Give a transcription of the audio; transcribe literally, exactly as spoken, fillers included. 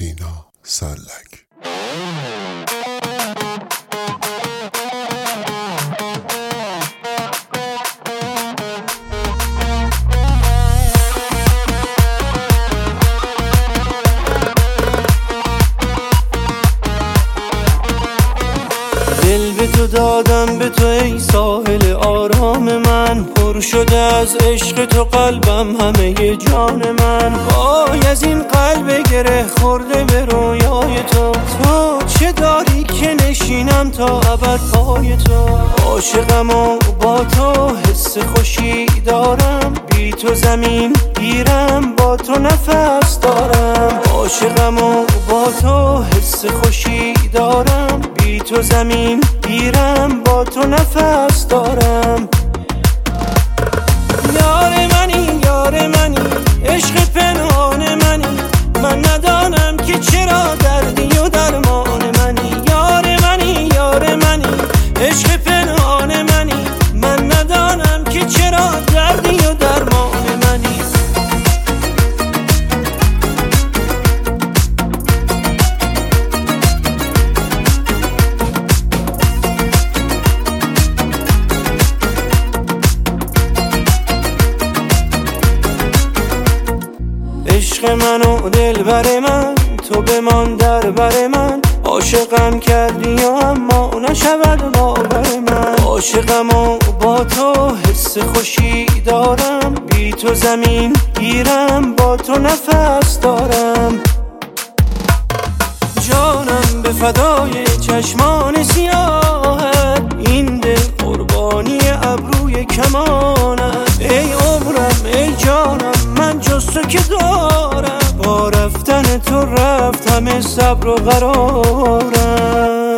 سینا سرلک. دل به تو دادم، به تو ای ساحل آرام من، پر شده از عشق تو قلبم همه جان من. وای از این قلب گره خورده به رویای تو، تو چه داری که نشینم تا ابد پای تو. عاشقم و با تو حس خوشی دارم، بی تو زمین گیرم با تو نفس دارم. عاشقم و با تو حس خوشی دارم، بی تو زمین گیرم با تو نفس دارم. یار منی یار منی عشق پنهان منی، من ندانم که چرا دردی و درمان منی. یار منی یار منی عشق پنهان منی، من ندانم که چرا دردی و درمان منی. عشق من و دل بر من، تو بمان در بر من. عاشقم کردی و اما نشود باور من. عاشقم و با تو حس خوشی دارم، بی تو زمین گیرم با تو نفس دارم. جانم به فدای چشمان سیاهت، این دل قربانی ابروی کمانت. ای عمرم ای جانم من جز تو که دارم، با رفتن تو رفت همه صبر و قرارم.